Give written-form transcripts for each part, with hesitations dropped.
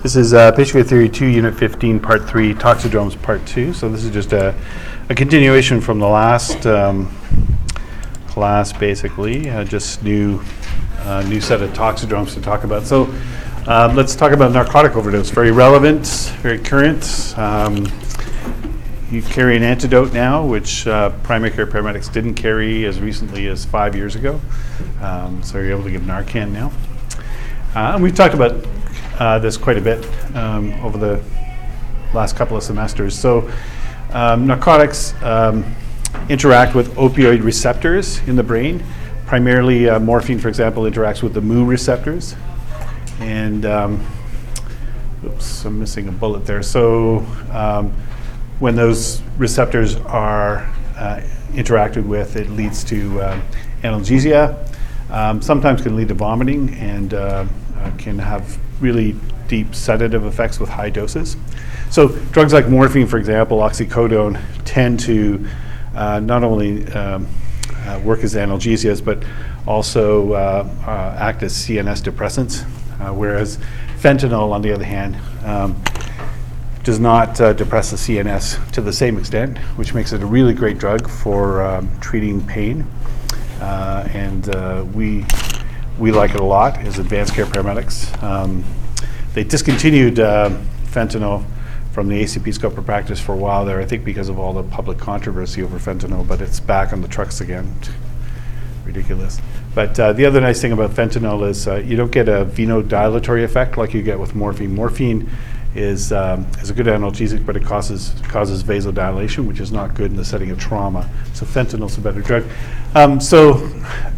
This is Patient Theory 2, Unit 15, Part 3, Toxidromes, Part 2. So this is just a continuation from the last class, basically. Just new set of toxidromes to talk about. So let's talk about narcotic overdose. Very relevant, very current. You carry an antidote now, which primary care paramedics didn't carry as recently as 5 years ago. So you're able to give Narcan now. And we've talked about this quite a bit over the last couple of semesters. So narcotics interact with opioid receptors in the brain. Primarily morphine, for example, interacts with the mu receptors. And, oops, I'm missing a bullet there. So when those receptors are interacted with, it leads to analgesia. Sometimes can lead to vomiting and can have really deep sedative effects with high doses. So drugs like morphine, for example, oxycodone, tend to not only work as analgesias, but also act as CNS depressants, whereas fentanyl, on the other hand, does not depress the CNS to the same extent, which makes it a really great drug for treating pain. And we like it a lot as advanced care paramedics. They discontinued fentanyl from the ACP scope of practice for a while there, I think because of all the public controversy over fentanyl, but it's back on the trucks again. Ridiculous. But the other nice thing about fentanyl is you don't get a venodilatory effect like you get with morphine. Morphine is a good analgesic, but it causes vasodilation, which is not good in the setting of trauma. So fentanyl's a better drug. So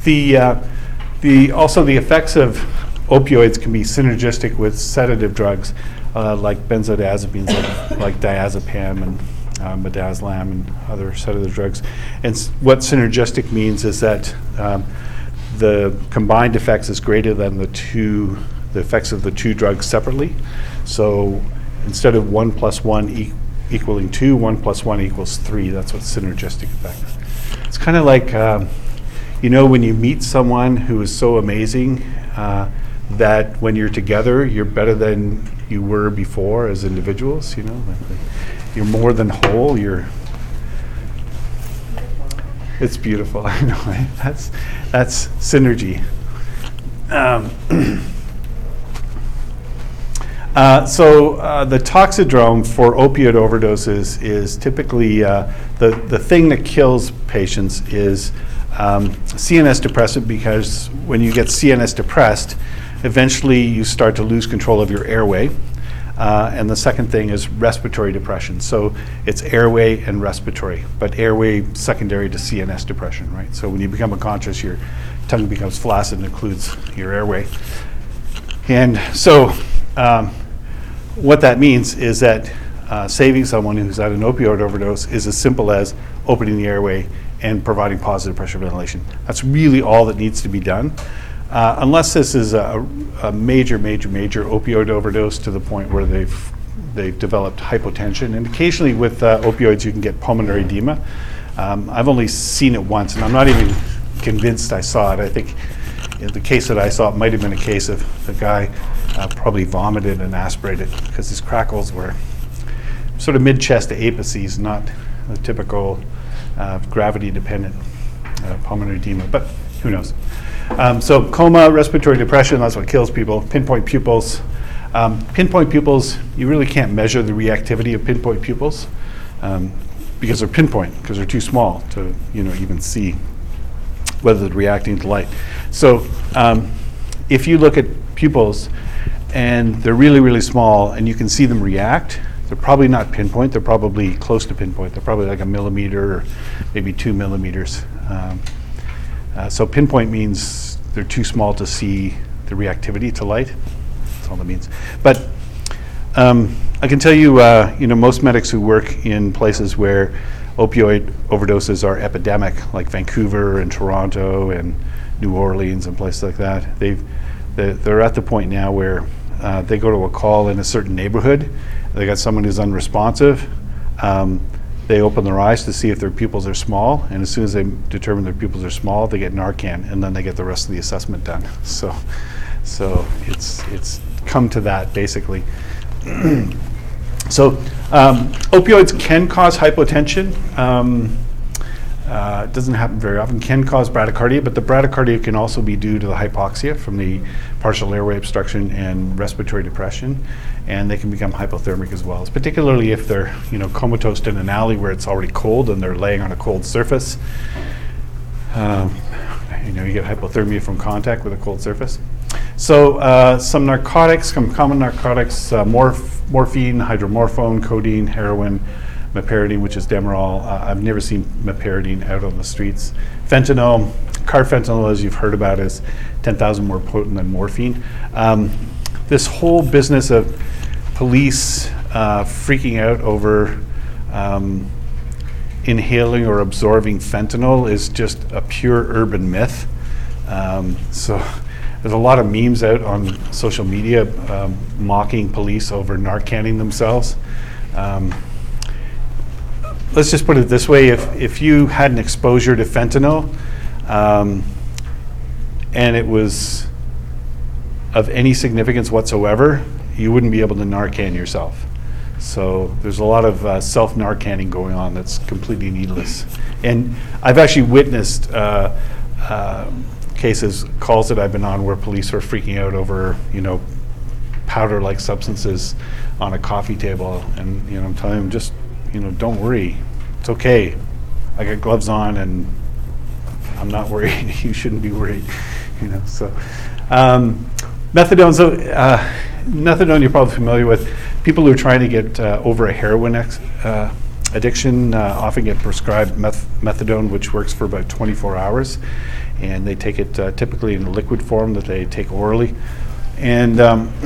also the effects of opioids can be synergistic with sedative drugs like benzodiazepines, like diazepam and midazolam and other sedative drugs. And what synergistic means is that the combined effects is greater than the effects of the two drugs separately. So instead of 1 + 1 equaling 2, 1 + 1 = 3. That's what synergistic effect is. It's kind of like when you meet someone who is so amazing that when you're together, you're better than you were before as individuals. You're more than whole. It's beautiful. I know. Right? That's synergy. So the toxidrome for opioid overdoses is typically the thing that kills patients is CNS depressant, because when you get CNS depressed, eventually you start to lose control of your airway. And the second thing is respiratory depression. So it's airway and respiratory, but airway secondary to CNS depression, right? So when you become unconscious, your tongue becomes flaccid and includes your airway. And so what that means is that saving someone who's had an opioid overdose is as simple as opening the airway and providing positive pressure ventilation. That's really all that needs to be done. Unless this is a major opioid overdose to the point where they've developed hypotension. And occasionally with opioids you can get pulmonary edema. I've only seen it once, and I'm not even convinced I saw it. I think in the case that I saw, it might have been a case of the guy probably vomited and aspirated because his crackles were sort of mid-chest apices, not a typical gravity-dependent pulmonary edema, but who knows. So coma, respiratory depression, that's what kills people. Pinpoint pupils. Pinpoint pupils, you really can't measure the reactivity of pinpoint pupils because they're pinpoint, because they're too small to even see whether they're reacting to light. So if you look at pupils and they're really small and you can see them react, they're probably not pinpoint, they're probably close to pinpoint. They're probably like 1 millimeter or maybe 2 millimeters. So pinpoint means they're too small to see the reactivity to light. That's all that means. But I can tell you, most medics who work in places where opioid overdoses are epidemic, like Vancouver and Toronto and New Orleans and places like that, they're at the point now where they go to a call in a certain neighborhood. They got someone who's unresponsive. They open their eyes to see if their pupils are small, and as soon as they determine their pupils are small, they get Narcan, and then they get the rest of the assessment done. So it's come to that, basically. So opioids can cause hypotension. It doesn't happen very often, can cause bradycardia, but the bradycardia can also be due to the hypoxia from the partial airway obstruction and respiratory depression, and they can become hypothermic as well, particularly if they're comatose in an alley where it's already cold and they're laying on a cold surface. You get hypothermia from contact with a cold surface. So some narcotics, some common narcotics, morphine, hydromorphone, codeine, heroin, meperidine, which is Demerol. I've never seen meperidine out on the streets. Fentanyl, carfentanil, as you've heard about, is 10,000 more potent than morphine. This whole business of police freaking out over inhaling or absorbing fentanyl is just a pure urban myth. So there's a lot of memes out on social media mocking police over Narcaning themselves. Let's just put it this way, if you had an exposure to fentanyl and it was of any significance whatsoever, you wouldn't be able to Narcan yourself. So there's a lot of self-Narcanning going on that's completely needless. And I've actually witnessed cases, calls that I've been on where police are freaking out over, powder-like substances on a coffee table. And, I'm telling them, just, don't worry. It's okay. I got gloves on and I'm not worried. You shouldn't be worried, So methadone, methadone you're probably familiar with. People who are trying to get over a heroin addiction often get prescribed methadone, which works for about 24 hours. And they take it typically in a liquid form that they take orally. And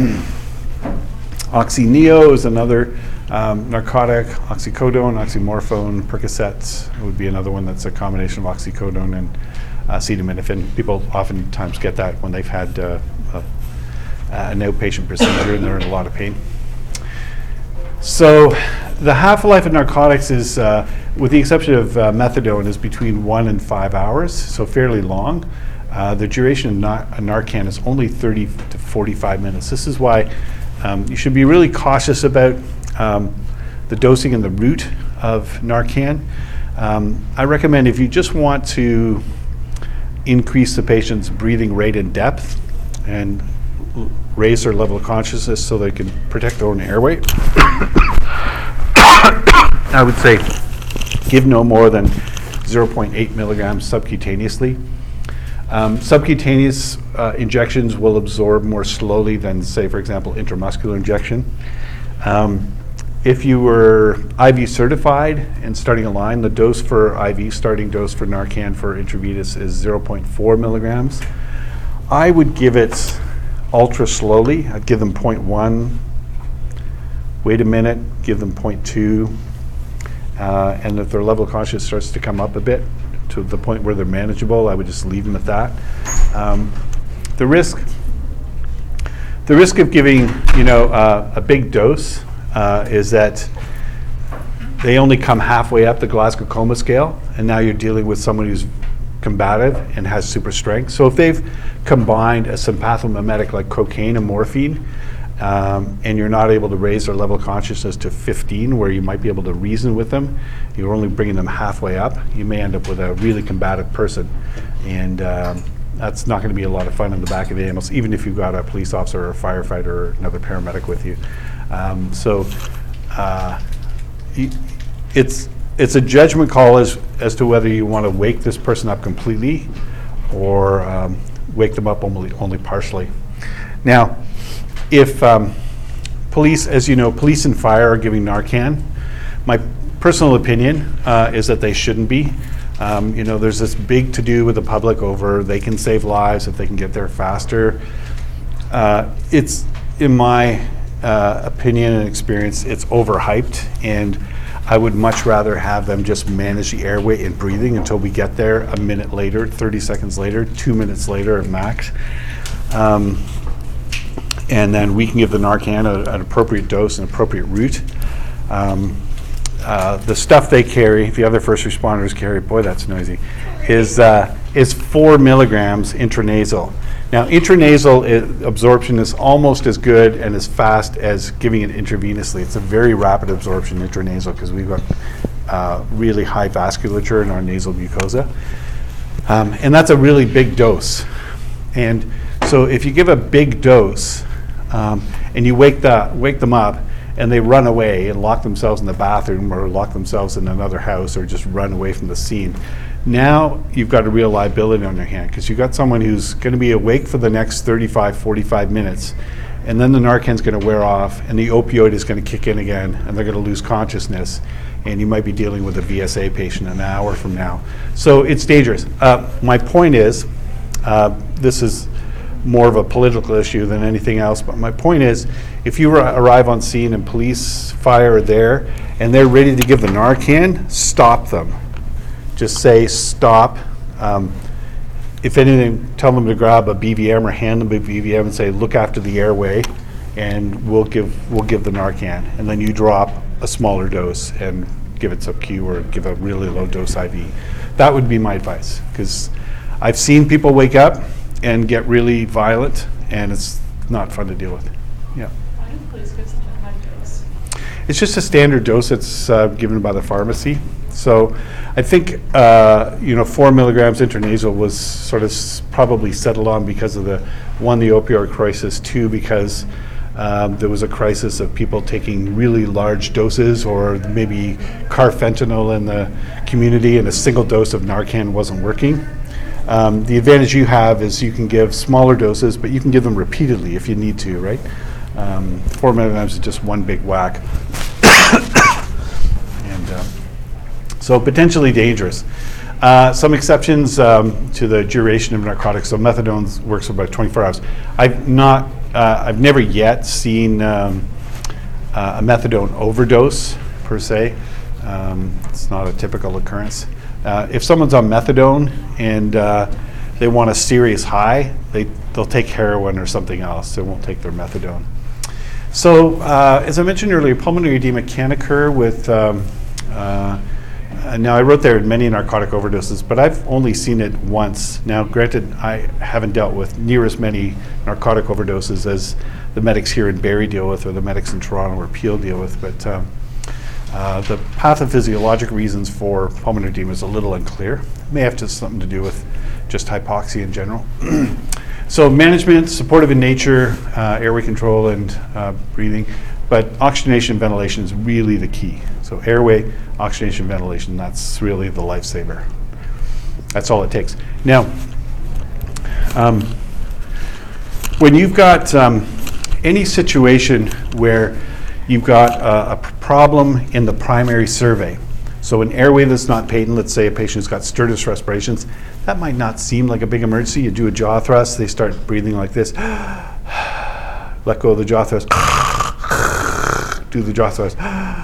Oxyneo is another narcotic. Oxycodone, oxymorphone, Percocet would be another one that's a combination of oxycodone and acetaminophen. People oftentimes get that when they've had an outpatient procedure and they're in a lot of pain. So the half-life of narcotics is, with the exception of methadone, is between 1 and 5 hours, so fairly long. The duration of Narcan is only 30 to 45 minutes. This is why you should be really cautious about the dosing and the route of Narcan. I recommend, if you just want to increase the patient's breathing rate and depth and raise their level of consciousness so they can protect their own airway, I would say give no more than 0.8 milligrams subcutaneously. Subcutaneous injections will absorb more slowly than, say, for example, intramuscular injection. If you were IV certified and starting a line, the dose for IV, starting dose for Narcan for intravenous is 0.4 milligrams. I would give it ultra slowly. I'd give them 0.1, wait a minute, give them 0.2, and if their level of consciousness starts to come up a bit to the point where they're manageable, I would just leave them at that. The risk of giving, a big dose is that they only come halfway up the Glasgow Coma scale, and now you're dealing with someone who's combative and has super strength. So if they've combined a sympathomimetic like cocaine and morphine, and you're not able to raise their level of consciousness to 15, where you might be able to reason with them, you're only bringing them halfway up, you may end up with a really combative person. And that's not going to be a lot of fun in the back of the ambulance, even if you've got a police officer or a firefighter or another paramedic with you. It's a judgment call as to whether you want to wake this person up completely or wake them up only partially. Now, if police, as you know, police and fire are giving Narcan, my personal opinion is that they shouldn't be. There's this big to-do with the public over they can save lives if they can get there faster. It's, in my opinion and experience, it's overhyped, and I would much rather have them just manage the airway and breathing until we get there a minute later, 30 seconds later, 2 minutes later at max. And then we can give the Narcan an appropriate dose and appropriate route. The stuff they carry, the other first responders carry, boy, that's noisy, is 4 milligrams intranasal. Now, intranasal absorption is almost as good and as fast as giving it intravenously. It's a very rapid absorption intranasal because we've got really high vasculature in our nasal mucosa. And that's a really big dose. And so if you give a big dose and you wake them up and they run away and lock themselves in the bathroom or lock themselves in another house or just run away from the scene, now you've got a real liability on your hand because you've got someone who's going to be awake for the next 35, 45 minutes, and then the Narcan's going to wear off and the opioid is going to kick in again and they're going to lose consciousness, and you might be dealing with a VSA patient an hour from now. So it's dangerous. My point is, this is more of a political issue than anything else, but my point is, if you arrive on scene and police, fire are there and they're ready to give the Narcan, stop them. Just say stop. If anything, tell them to grab a BVM or hand them a BVM and say, look after the airway, and we'll give the Narcan. And then you drop a smaller dose and give it sub-Q or give a really low dose IV. That would be my advice, because I've seen people wake up and get really violent, and it's not fun to deal with. Yeah. Why do police give such a high dose? It's just a standard dose that's given by the pharmacy. So I think 4 milligrams intranasal was sort of probably settled on because of the opioid crisis, two, because there was a crisis of people taking really large doses or maybe carfentanil in the community, and a single dose of Narcan wasn't working. The advantage you have is you can give smaller doses, but you can give them repeatedly if you need to, right? 4 milligrams is just one big whack. So potentially dangerous. Some exceptions to the duration of narcotics. So methadone works for about 24 hours. I've never yet seen a methadone overdose per se. It's not a typical occurrence. If someone's on methadone and they want a serious high, they'll take heroin or something else. They won't take their methadone. So as I mentioned earlier, pulmonary edema can occur with now, I wrote there many narcotic overdoses, but I've only seen it once. Now, granted, I haven't dealt with near as many narcotic overdoses as the medics here in Barrie deal with, or the medics in Toronto or Peel deal with, but the pathophysiologic reasons for pulmonary edema is a little unclear. It may have something to do with just hypoxia in general. So management, supportive in nature, airway control and breathing, but oxygenation and ventilation is really the key. So airway, oxygenation, ventilation, that's really the lifesaver. That's all it takes. Now, when you've got any situation where you've got a problem in the primary survey, so an airway that's not patent, let's say a patient's got stertorous respirations, that might not seem like a big emergency. You do a jaw thrust, they start breathing like this. Let go of the jaw thrust. Do the jaw thrust.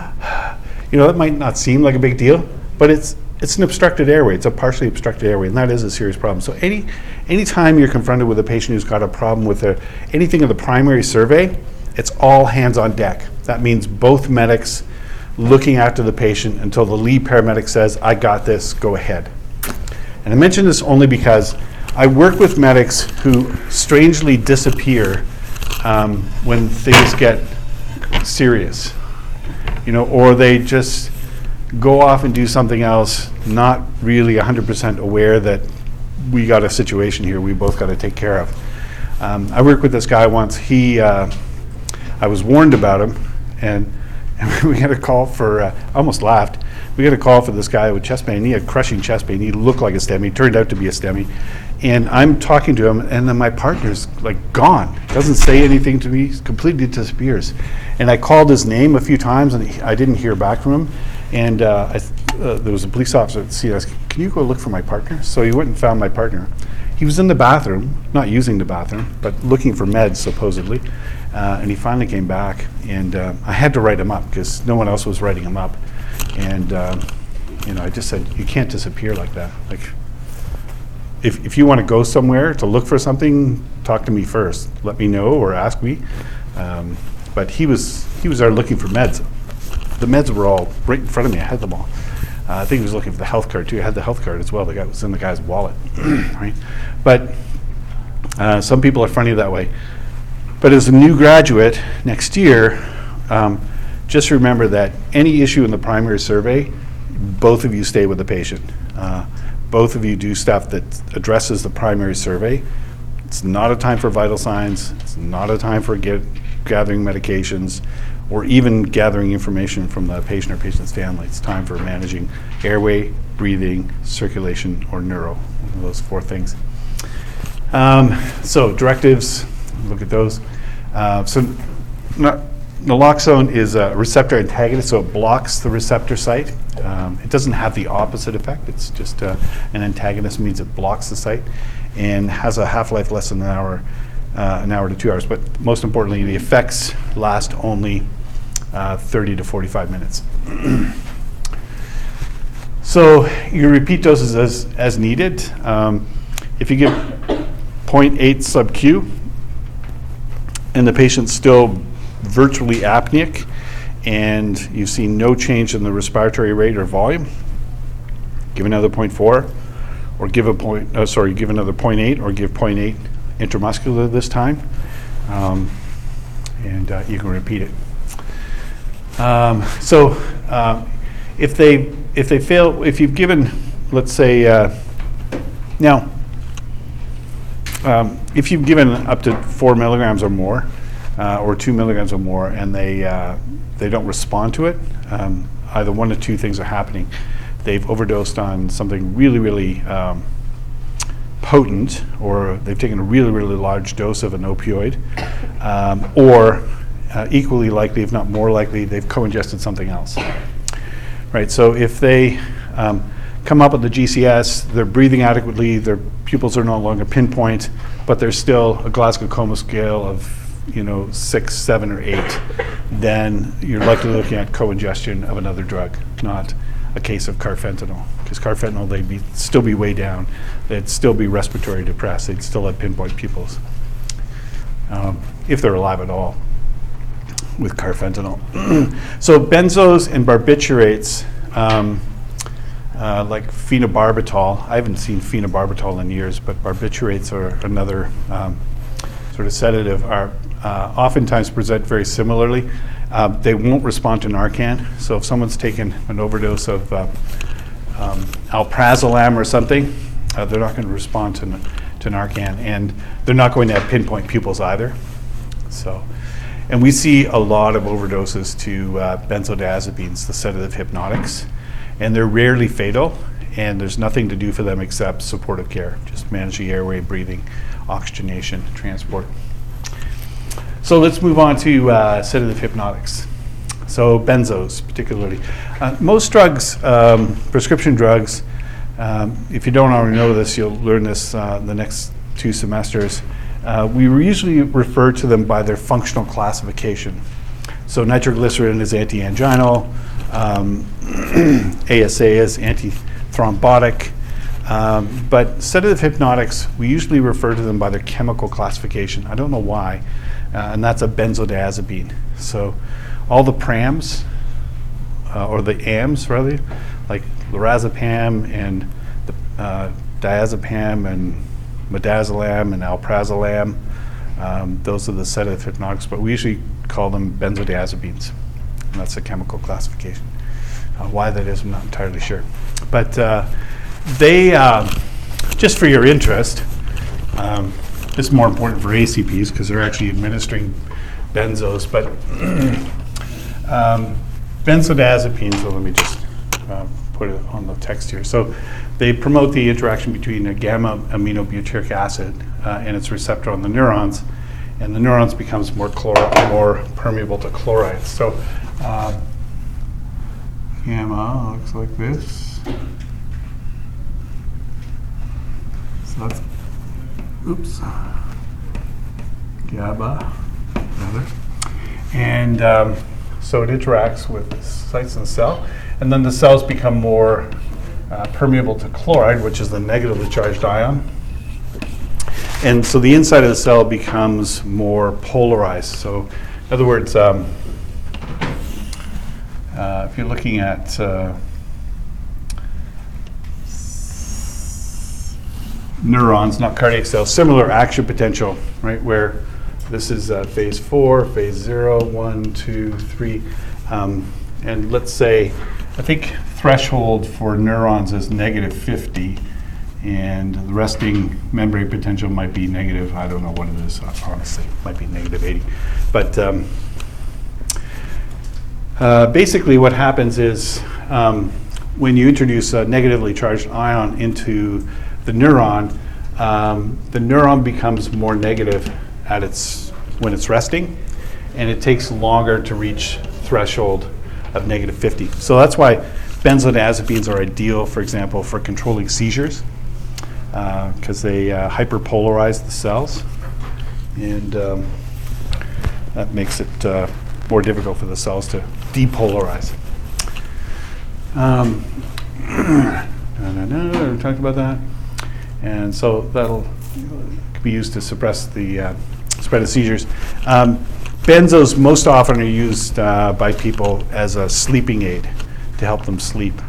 That might not seem like a big deal, but it's an obstructed airway. It's a partially obstructed airway, and that is a serious problem. So anytime you're confronted with a patient who's got a problem with anything in the primary survey, it's all hands on deck. That means both medics looking after the patient until the lead paramedic says, I got this, go ahead. And I mention this only because I work with medics who strangely disappear when things get serious, or they just go off and do something else, not really 100% aware that we got a situation here we both got to take care of. I worked with this guy once. I was warned about him, and we got a call for, I almost laughed, we got a call for this guy with chest pain. He had crushing chest pain. He looked like a STEMI. He turned out to be a STEMI. And I'm talking to him, and then my partner's like gone. Doesn't say anything to me, completely disappears. And I called his name a few times, and I didn't hear back from him. And there was a police officer at the scene. I said, can you go look for my partner? So he went and found my partner. He was in the bathroom, not using the bathroom, but looking for meds, supposedly. And he finally came back, and I had to write him up because no one else was writing him up. And I just said, you can't disappear like that. Like, if you want to go somewhere to look for something, talk to me first. Let me know or ask me. But he was there looking for meds. The meds were all right in front of me. I had them all. I think he was looking for the health card too. I had the health card as well. The guy was in the guy's wallet, right? But Some people are funny that way. But as a new graduate next year, just remember that any issue in the primary survey, both of you stay with the patient. Both of you do stuff that addresses the primary survey. It's not a time for vital signs. It's not a time for gathering medications or even gathering information from the patient or patient's family. It's time for managing airway, breathing, circulation, or neuro, one of those 4 things. So directives, look at those. Naloxone is a receptor antagonist, so it blocks the receptor site. It doesn't have the opposite effect. It's just an antagonist means it blocks the site and has a half-life less than an hour to 2 hours. But most importantly, the effects last only 30 to 45 minutes. So you repeat doses as needed. If you give 0.8 sub-Q and the patient's still virtually apneic and you've seen no change in the respiratory rate or volume, give another 0.4 or give another 0.8 or give 0.8 intramuscular this time, and you can repeat it. If they fail, if you've given, let's say, if you've given up to 4 milligrams or more, or 2 milligrams or more, and they don't respond to it, either one of 2 things are happening. They've overdosed on something really, really potent, or they've taken a really, really large dose of an opioid, or equally likely, if not more likely, they've co-ingested something else. Right, so if they come up with the GCS, they're breathing adequately, their pupils are no longer pinpoint, but there's still a Glasgow Coma scale of 6, 7, or 8, then you're likely looking at co-ingestion of another drug, not a case of carfentanil. Because carfentanil, they'd still be way down. They'd still be respiratory depressed. They'd still have pinpoint pupils, if they're alive at all, with carfentanil. So benzos and barbiturates, like phenobarbital. I haven't seen phenobarbital in years, but barbiturates are another sort of sedative, are oftentimes present very similarly. They won't respond to Narcan. So if someone's taken an overdose of alprazolam or something, they're not going to respond to Narcan, and they're not going to have pinpoint pupils either. So, and we see a lot of overdoses to benzodiazepines, the sedative hypnotics, and they're rarely fatal, and there's nothing to do for them except supportive care, just manage the airway, breathing, oxygenation, transport. So let's move on to sedative hypnotics. So benzos, particularly. Most drugs, prescription drugs, if you don't already know this, you'll learn this the next 2 semesters. We usually refer to them by their functional classification. So nitroglycerin is anti-anginal, ASA is anti-thrombotic, but sedative hypnotics, we usually refer to them by their chemical classification. I don't know why, and that's a benzodiazepine. So all the PRAMs, or the AMs rather, like lorazepam and diazepam and midazolam and alprazolam, those are the sedative hypnotics, but we usually call them benzodiazepines. And that's a chemical classification. Why that is, I'm not entirely sure. But they, just for your interest, this is more important for ACPs because they're actually administering benzos, but benzodiazepines, so let me just put it on the text here. So they promote the interaction between a gamma aminobutyric acid and its receptor on the neurons, and the neurons becomes more permeable to chloride. So gamma looks like this. So that's, oops, GABA, rather. And so it interacts with the sites in the cell, and then the cells become more permeable to chloride, which is the negatively charged ion. And so the inside of the cell becomes more polarized. So in other words, if you're looking at neurons, not cardiac cells, similar action potential, right? Where this is phase 4, phase 0, 1, 2, 3. And let's say, I think threshold for neurons is -50, and the resting membrane potential might be negative, I don't know what it is, honestly, might be -80. But basically what happens is when you introduce a negatively charged ion into the neuron becomes more negative when it's resting, and it takes longer to reach threshold of -50. So that's why benzodiazepines are ideal, for example, for controlling seizures, because they hyperpolarize the cells, and that makes it more difficult for the cells to depolarize. We talked about that. And so that'll be used to suppress the spread of seizures. Benzos most often are used by people as a sleeping aid to help them sleep.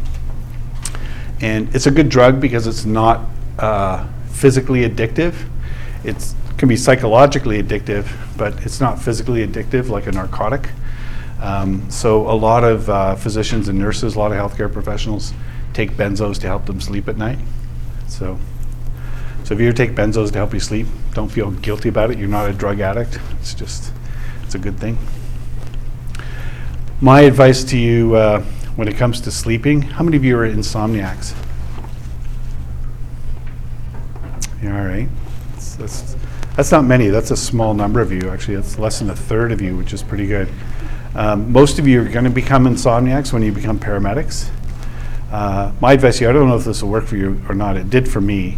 And it's a good drug because it's not physically addictive. It can be psychologically addictive, but it's not physically addictive like a narcotic. So a lot of physicians and nurses, a lot of healthcare professionals take benzos to help them sleep at night. So if you ever take benzos to help you sleep, don't feel guilty about it. You're not a drug addict. It's a good thing. My advice to you when it comes to sleeping, how many of you are insomniacs? Yeah, all right. That's not many. That's a small number of you, actually. It's less than a third of you, which is pretty good. Most of you are going to become insomniacs when you become paramedics. My advice to you, I don't know if this will work for you or not. It did for me.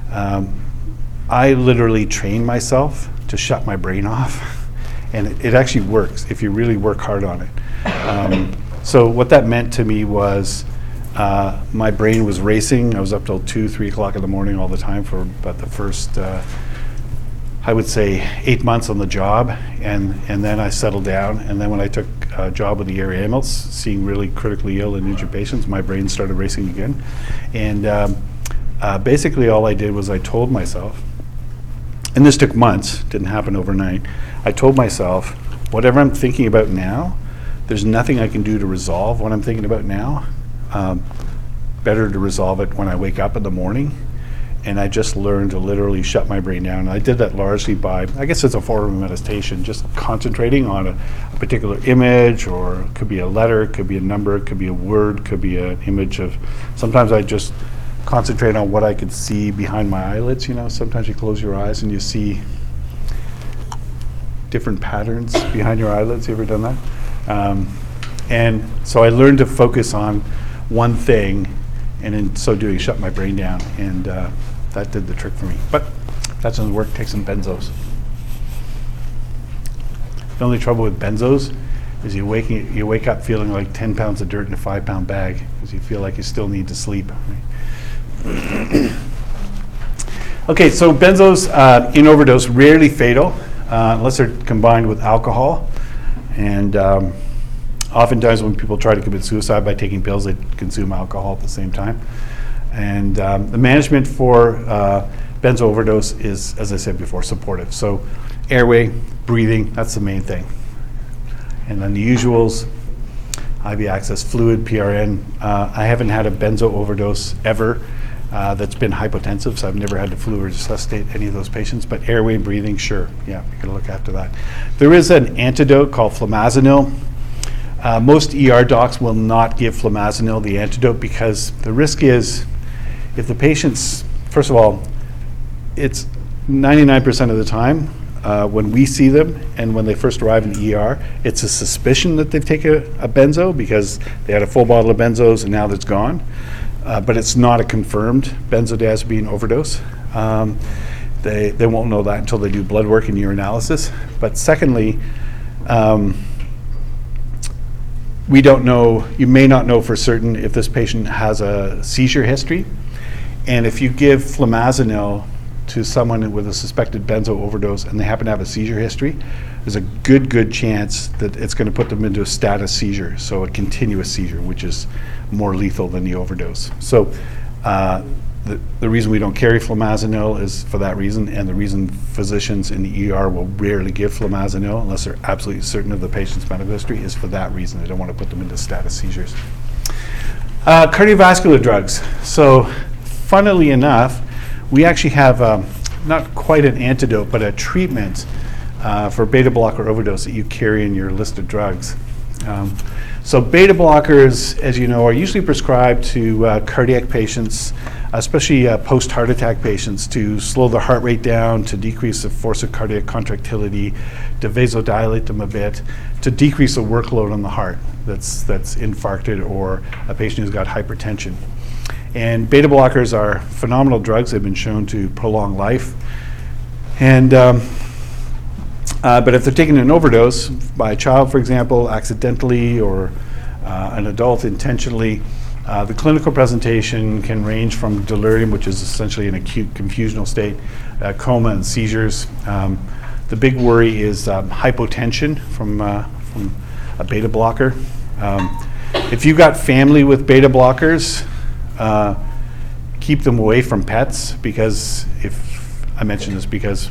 I literally trained myself to shut my brain off, and it actually works if you really work hard on it. So what that meant to me was my brain was racing. I was up till 2, 3 o'clock in the morning all the time for about the first, I would say, 8 months on the job, and then I settled down. And then when I took a job with the area ambulance, seeing really critically ill and injured patients, my brain started racing again. And basically all I did was I told myself, and this took months, didn't happen overnight, I told myself, whatever I'm thinking about now, there's nothing I can do to resolve what I'm thinking about now. Better to resolve it when I wake up in the morning. And I just learned to literally shut my brain down. I did that largely by, I guess it's a form of meditation, just concentrating on a particular image, or it could be a letter, it could be a number, it could be a word, it could be an image of, sometimes I just concentrate on what I could see behind my eyelids. You know, sometimes you close your eyes and you see different patterns behind your eyelids. You ever done that? And so I learned to focus on one thing, and in so doing, shut my brain down, and that did the trick for me. But if that doesn't work, take some benzos. The only trouble with benzos is you wake up feeling like 10 pounds of dirt in a 5-pound bag, because you feel like you still need to sleep. Right? Okay, so benzos in overdose, rarely fatal, unless they're combined with alcohol. And oftentimes when people try to commit suicide by taking pills, they consume alcohol at the same time. And the management for benzo overdose is, as I said before, supportive. So airway, breathing, that's the main thing. And then the usuals, IV access, fluid, PRN. I haven't had a benzo overdose ever that's been hypotensive, so I've never had to fluid resuscitate any of those patients. But airway and breathing, sure, yeah, we can look after that. There is an antidote called flumazenil. Most ER docs will not give flumazenil, the antidote, because the risk is, if the patients, first of all, it's 99% of the time when we see them and when they first arrive in the ER, it's a suspicion that they've taken a benzo because they had a full bottle of benzos and now it's gone. But it's not a confirmed benzodiazepine overdose. They won't know that until they do blood work and urinalysis. But secondly, we don't know, you may not know for certain if this patient has a seizure history. And if you give flumazenil to someone with a suspected benzo overdose and they happen to have a seizure history, there's a good chance that it's going to put them into a status seizure, so a continuous seizure, which is more lethal than the overdose. So The reason we don't carry flumazenil is for that reason, and the reason physicians in the ER will rarely give flumazenil unless they're absolutely certain of the patient's medical history is for that reason. They don't want to put them into status seizures. Cardiovascular drugs. So funnily enough, we actually have not quite an antidote, but a treatment for beta blocker overdose that you carry in your list of drugs. So beta blockers, as you know, are usually prescribed to cardiac patients, especially post-heart attack patients, to slow the heart rate down, to decrease the force of cardiac contractility, to vasodilate them a bit, to decrease the workload on the heart that's infarcted or a patient who's got hypertension. And beta blockers are phenomenal drugs. They've been shown to prolong life. And but if they're taken in overdose by a child, for example, accidentally, or an adult intentionally, the clinical presentation can range from delirium, which is essentially an acute confusional state, coma and seizures. The big worry is hypotension from a beta blocker. If you've got family with beta blockers, keep them away from pets, because if I mention this because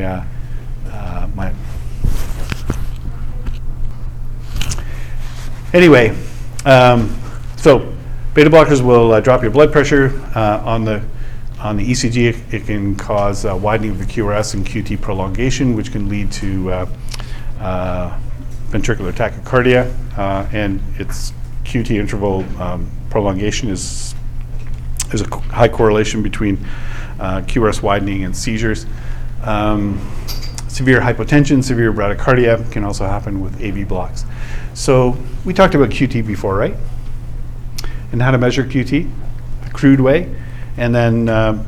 so beta blockers will drop your blood pressure. On the ECG, it can cause widening of the QRS and QT prolongation, which can lead to ventricular tachycardia, and its QT interval prolongation is a high correlation between QRS widening and seizures. Severe hypotension, severe bradycardia can also happen with AV blocks. So we talked about QT before, right? And how to measure QT, a crude way. And then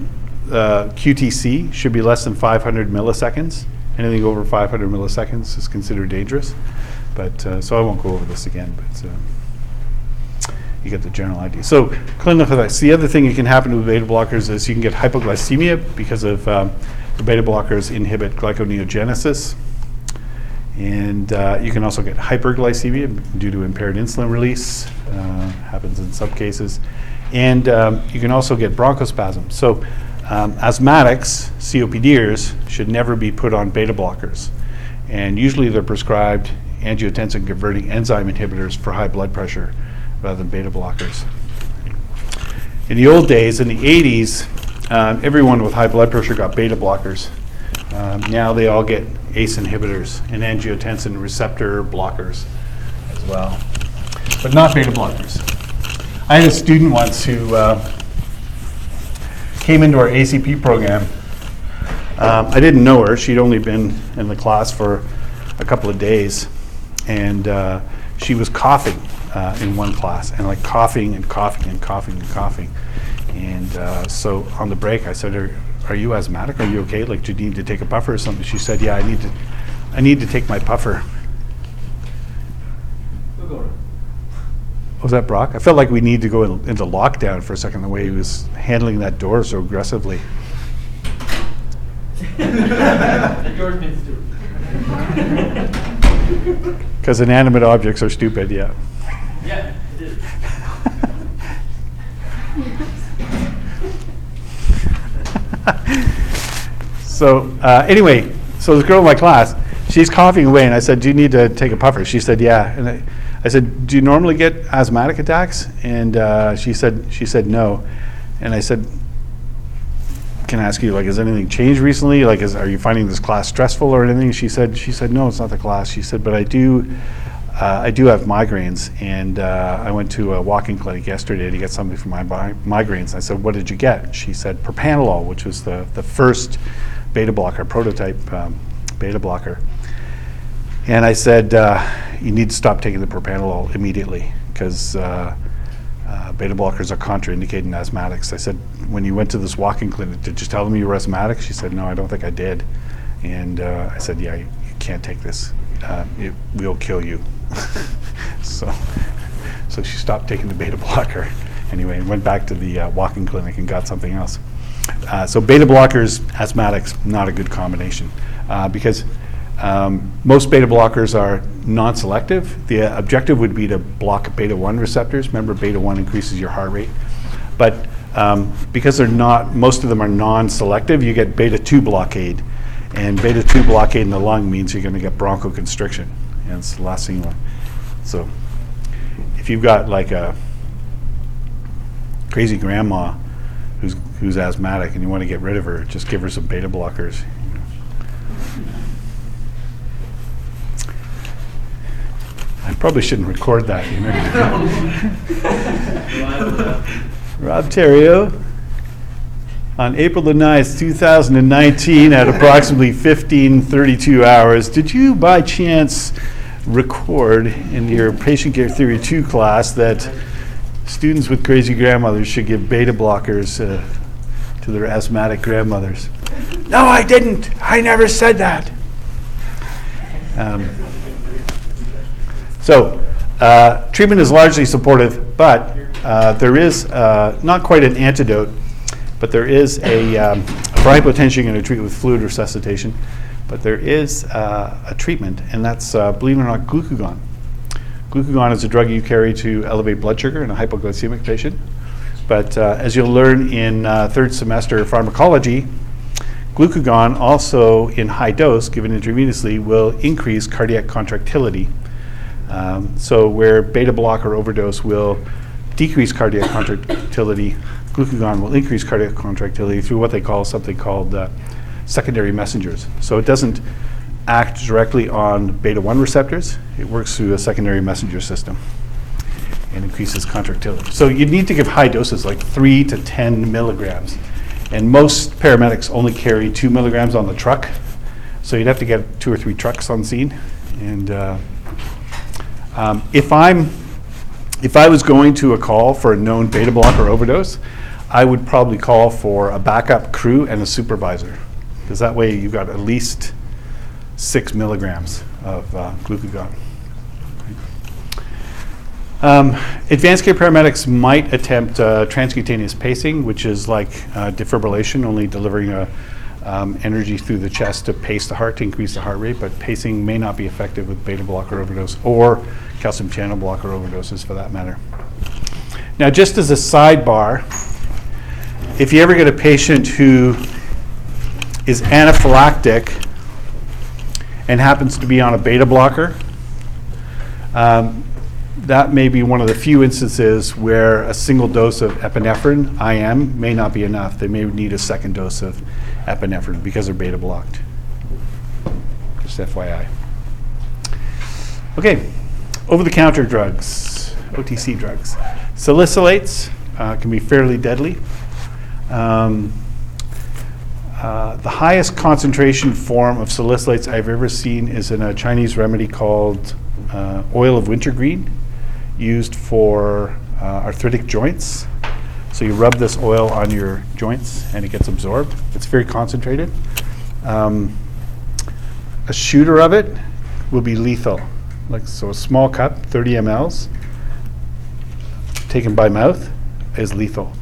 QTC should be less than 500 milliseconds. Anything over 500 milliseconds is considered dangerous. But so I won't go over this again, but you get the general idea. So clinical effects. The other thing that can happen with beta blockers is you can get hypoglycemia because of the beta blockers inhibit glyconeogenesis. And you can also get hyperglycemia due to impaired insulin release. Happens in some cases. And you can also get bronchospasm. So asthmatics, COPDers, should never be put on beta blockers. And usually they're prescribed angiotensin-converting enzyme inhibitors for high blood pressure rather than beta blockers. In the old days, in the 80s, everyone with high blood pressure got beta blockers. Now they all get ACE inhibitors and angiotensin receptor blockers as well, but not beta blockers. I had a student once who came into our ACP program. I didn't know her. She'd only been in the class for a couple of days, and she was coughing in one class, and like coughing and coughing and coughing and coughing. And so on the break, I said to her, "Are you asthmatic? Are you okay? Like, do you need to take a puffer or something?" She said, "Yeah, I need to take my puffer." Was that Brock? I felt like we need to go into lockdown for a second, the way he was handling that door so aggressively. Yours needs to. Because inanimate objects are stupid, yeah. Yeah, it is. So anyway, so this girl in my class, she's coughing away, and I said, "Do you need to take a puffer?" She said, "Yeah." And I said, "Do you normally get asthmatic attacks?" And she said no. And I said, "Can I ask you, like, has anything changed recently? Like, are you finding this class stressful or anything?" She said, "No, it's not the class." She said, "But I do have migraines, and I went to a walking clinic yesterday to get something for my migraines." I said, "What did you get?" She said, propranolol, which was the first beta blocker, prototype beta blocker. And I said, "You need to stop taking the propranolol immediately, because beta blockers are contraindicated in asthmatics." I said, "When you went to this walking clinic, did you tell them you were asthmatic?" She said, "No, I don't think I did." And I said, "Yeah, you can't take this. It will kill you." So she stopped taking the beta blocker anyway, and went back to the walking clinic and got something else. So beta blockers, asthmatics, not a good combination, because most beta blockers are non-selective. The objective would be to block beta-1 receptors. Remember, beta-1 increases your heart rate. But because most of them are non-selective, you get beta-2 blockade. And beta-2 blockade in the lung means you're going to get bronchoconstriction. And it's the last thing you want. So if you've got like a crazy grandma who's asthmatic and you want to get rid of her, just give her some beta blockers. I probably shouldn't record that. Rob Terrio, on April the 9th, 2019, at approximately 15:32 hours, did you by chance record in your Patient Care Theory 2 class that students with crazy grandmothers should give beta blockers to their asthmatic grandmothers? No, I didn't. I never said that. Treatment is largely supportive, but there is not quite an antidote, but there is for hypotension, you're going to treat with fluid resuscitation, but there is a treatment, and that's, believe it or not, glucagon. Glucagon is a drug you carry to elevate blood sugar in a hypoglycemic patient. But as you'll learn in third semester pharmacology, glucagon also in high dose, given intravenously, will increase cardiac contractility. So where beta blocker overdose will decrease cardiac contractility, glucagon will increase cardiac contractility through what they call something called secondary messengers. So it doesn't act directly on beta-1 receptors. It works through a secondary messenger system and increases contractility. So you need to give high doses, like 3 to 10 milligrams. And most paramedics only carry 2 milligrams on the truck. So you'd have to get 2 or 3 trucks on scene. And if I was going to a call for a known beta blocker overdose, I would probably call for a backup crew and a supervisor, because that way you've got at least 6 milligrams of glucagon. Advanced care paramedics might attempt transcutaneous pacing, which is like defibrillation, only delivering energy through the chest to pace the heart, to increase the heart rate, but pacing may not be effective with beta blocker overdose or calcium channel blocker overdoses for that matter. Now, just as a sidebar, if you ever get a patient who is anaphylactic and happens to be on a beta blocker, that may be one of the few instances where a single dose of epinephrine, IM, may not be enough. They may need a second dose of epinephrine because they're beta blocked. Just FYI. Okay, over-the-counter drugs, OTC drugs. Salicylates can be fairly deadly. The highest concentration form of salicylates I've ever seen is in a Chinese remedy called oil of wintergreen, used for arthritic joints. So you rub this oil on your joints and it gets absorbed. It's very concentrated. A shooter of it will be lethal. So a small cup, 30 mLs, taken by mouth, is lethal.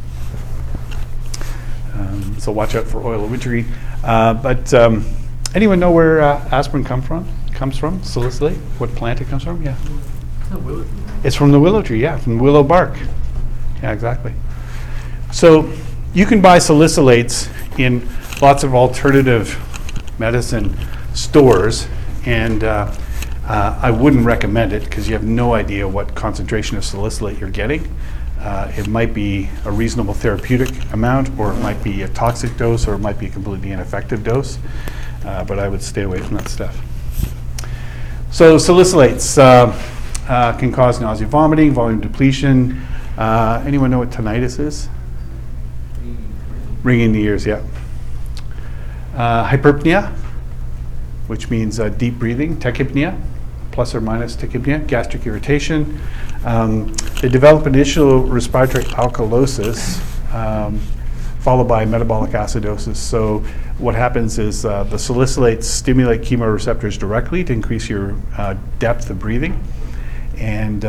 So watch out for oil of wintergreen. But anyone know where aspirin comes from? Salicylate? What plant it comes from? Yeah. It's from the willow tree, yeah, from willow bark. Yeah, exactly. So you can buy salicylates in lots of alternative medicine stores, and I wouldn't recommend it because you have no idea what concentration of salicylate you're getting. It might be a reasonable therapeutic amount, or it might be a toxic dose, or it might be a completely ineffective dose, but I would stay away from that stuff. So salicylates can cause nausea, vomiting, volume depletion. Anyone know what tinnitus is? Ringing in the ears, yeah. Hyperpnea, which means deep breathing, tachypnea, plus or minus tachypnea, gastric irritation. They develop initial respiratory alkalosis, followed by metabolic acidosis. So what happens is the salicylates stimulate chemoreceptors directly to increase your depth of breathing. And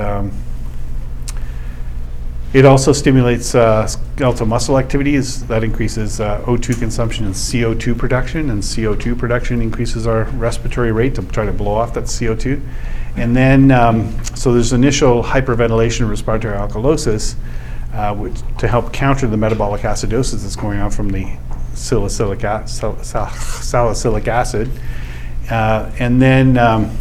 it also stimulates skeletal muscle activities. That increases O2 consumption and CO2 production, and CO2 production increases our respiratory rate to try to blow off that CO2. And then, so there's initial hyperventilation and respiratory alkalosis. to help counter the metabolic acidosis that's going on from the salicylic acid. And then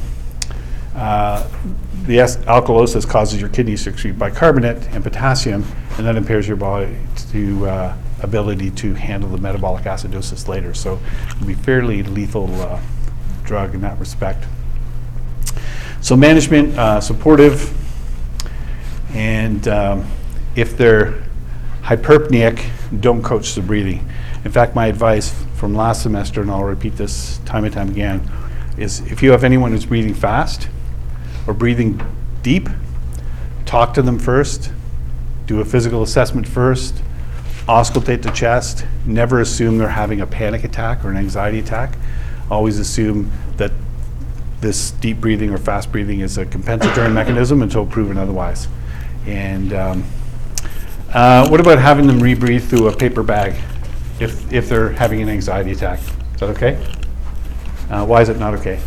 the alkalosis causes your kidneys to excrete bicarbonate and potassium, and that impairs your body to ability to handle the metabolic acidosis later. So it can be fairly lethal drug in that respect. So management, supportive, and if they're hyperpneic, don't coach the breathing. In fact, my advice from last semester, and I'll repeat this time and time again, is if you have anyone who's breathing fast or breathing deep, talk to them first, do a physical assessment first, auscultate the chest, never assume they're having a panic attack or an anxiety attack. Always assume that this deep breathing or fast breathing is a compensatory mechanism until proven otherwise. And what about having them rebreathe through a paper bag if they're having an anxiety attack? Is that okay? Why is it not okay?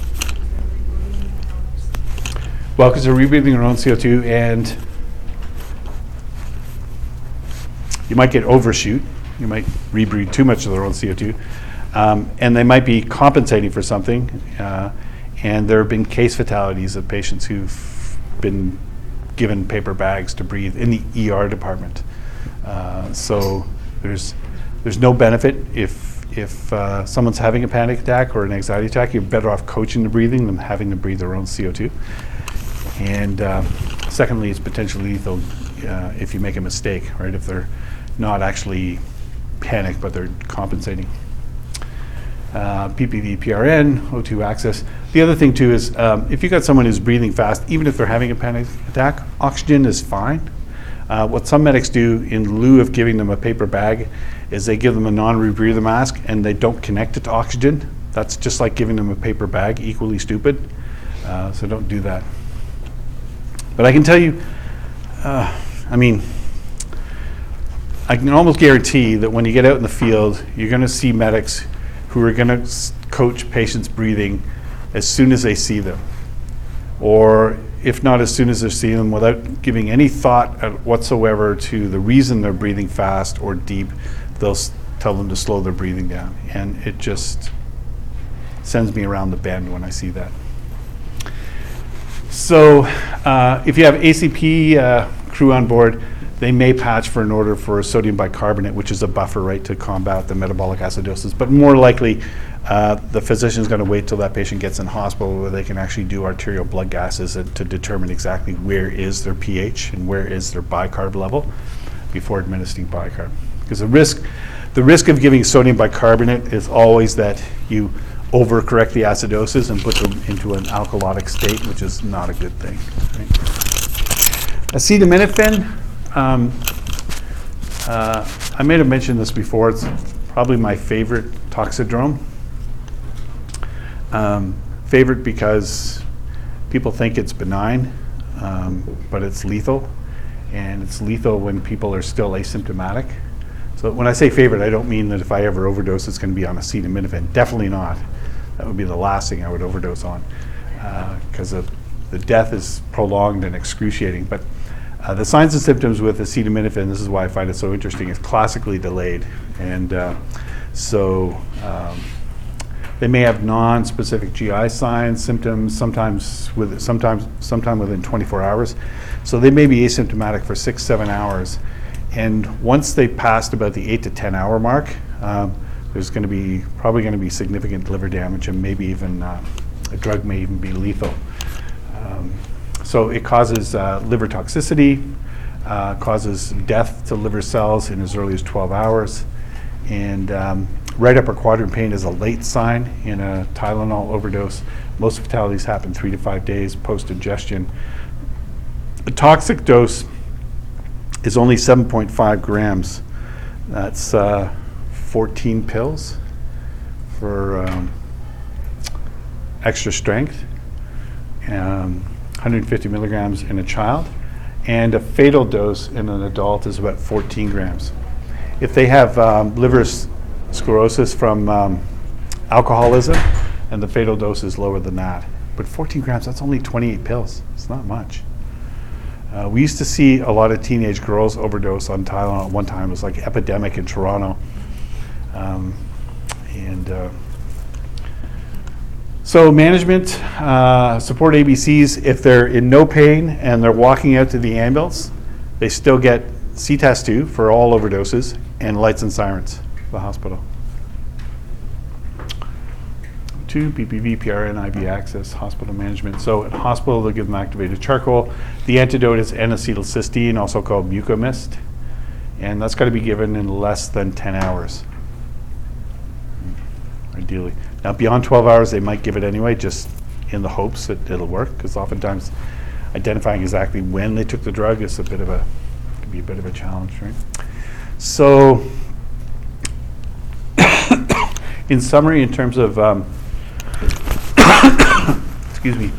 Well, because they're rebreathing their own CO2, and you might get overshoot. You might rebreathe too much of their own CO2. And they might be compensating for something. And there have been case fatalities of patients who've been given paper bags to breathe in the ER department. So there's no benefit if someone's having a panic attack or an anxiety attack. You're better off coaching the breathing than having them breathe their own CO2. And secondly, it's potentially lethal if you make a mistake, right? If they're not actually panicked, but they're compensating. PPV, PRN, O2 access. The other thing too is if you've got someone who's breathing fast, even if they're having a panic attack, oxygen is fine. What some medics do in lieu of giving them a paper bag is they give them a non-rebreather mask and they don't connect it to oxygen. That's just like giving them a paper bag, equally stupid. So don't do that. But I can tell you, I can almost guarantee that when you get out in the field, you're going to see medics who are going to coach patients' breathing as soon as they see them. Or if not as soon as they see them, without giving any thought whatsoever to the reason they're breathing fast or deep, they'll tell them to slow their breathing down. And it just sends me around the bend when I see that. So if you have ACP crew on board, they may patch for an order for sodium bicarbonate, which is a buffer, right, to combat the metabolic acidosis. But more likely, the physician's going to wait till that patient gets in hospital where they can actually do arterial blood gases to determine exactly where is their pH and where is their bicarb level before administering bicarb. Because the risk of giving sodium bicarbonate is always that you overcorrect the acidosis and put them into an alkalotic state, which is not a good thing. Right? Acetaminophen. I may have mentioned this before. It's probably my favorite toxidrome. Favorite because people think it's benign, but it's lethal. And it's lethal when people are still asymptomatic. So when I say favorite, I don't mean that if I ever overdose, it's going to be on acetaminophen. Definitely not. That would be the last thing I would overdose on, because the death is prolonged and excruciating. But the signs and symptoms with acetaminophen, this is why I find it so interesting, is classically delayed. And so they may have non-specific GI signs, symptoms, sometime within 24 hours. So they may be asymptomatic for 6-7 hours. And once they passed about the 8 to 10 hour mark, there's probably going to be significant liver damage, and maybe even a drug may even be lethal. So it causes liver toxicity, causes death to liver cells in as early as 12 hours. And right upper quadrant pain is a late sign in a Tylenol overdose. Most fatalities happen 3 to 5 days post-ingestion. The toxic dose is only 7.5 grams. That's 14 pills for extra strength. 150 milligrams in a child, and a fatal dose in an adult is about 14 grams. If they have liver sclerosis from alcoholism, and the fatal dose is lower than that. But 14 grams, that's only 28 pills. It's not much. We used to see a lot of teenage girls overdose on Tylenol at one time. It was like epidemic in Toronto. So management, support ABCs, if they're in no pain and they're walking out to the ambulance, they still get CTAS-2 for all overdoses and lights and sirens for the hospital. 2, BPV, PRN, IV access, hospital management. So at hospital, they'll give them activated charcoal. The antidote is N-acetylcysteine, also called Mucomyst, and that's got to be given in less than 10 hours, ideally. Now, beyond 12 hours, they might give it anyway, just in the hopes that it'll work, because oftentimes identifying exactly when they took the drug is could be a bit of a challenge, right? So, in summary, in terms of, excuse me,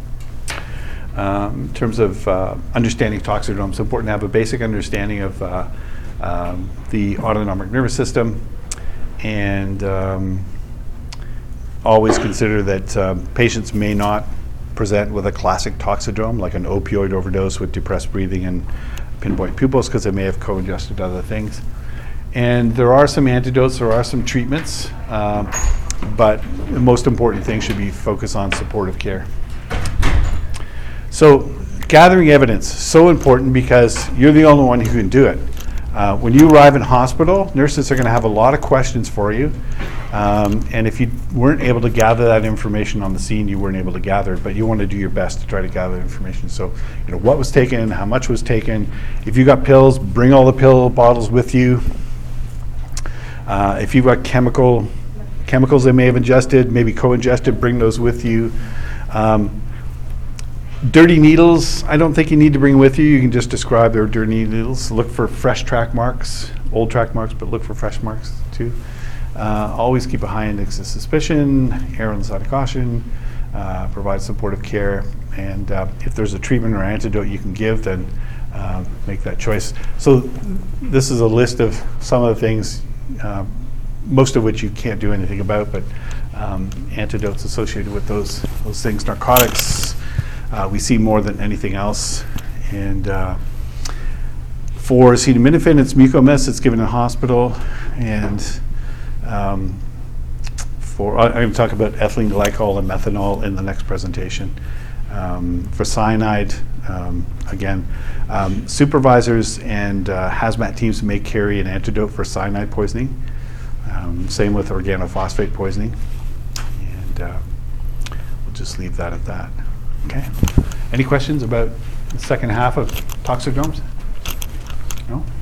in terms of understanding toxidrome, it's important to have a basic understanding of the autonomic nervous system, and always consider that patients may not present with a classic toxidrome, like an opioid overdose with depressed breathing and pinpoint pupils, because they may have co-ingested other things. And there are some antidotes, there are some treatments, but the most important thing should be focus on supportive care. So gathering evidence, so important, because you're the only one who can do it. When you arrive in hospital, nurses are going to have a lot of questions for you. And if you weren't able to gather that information on the scene, you weren't able to gather it, but you want to do your best to try to gather information. So, what was taken, how much was taken. If you got pills, bring all the pill bottles with you. If you've got chemicals they may have ingested, maybe co-ingested, bring those with you. Dirty needles, I don't think you need to bring with you. You can just describe their dirty needles. Look for fresh track marks, old track marks, but look for fresh marks too. Always keep a high index of suspicion, err on the side of caution, provide supportive care, and if there's a treatment or antidote you can give, then make that choice. So this is a list of some of the things, most of which you can't do anything about, but antidotes associated with those things. Narcotics, we see more than anything else. And for acetaminophen, it's Mucomyst. It's given in hospital. And I'm going to talk about ethylene glycol and methanol in the next presentation. For cyanide, again, supervisors and hazmat teams may carry an antidote for cyanide poisoning. Same with organophosphate poisoning. And we'll just leave that at that. Okay. Any questions about the second half of toxidromes? No?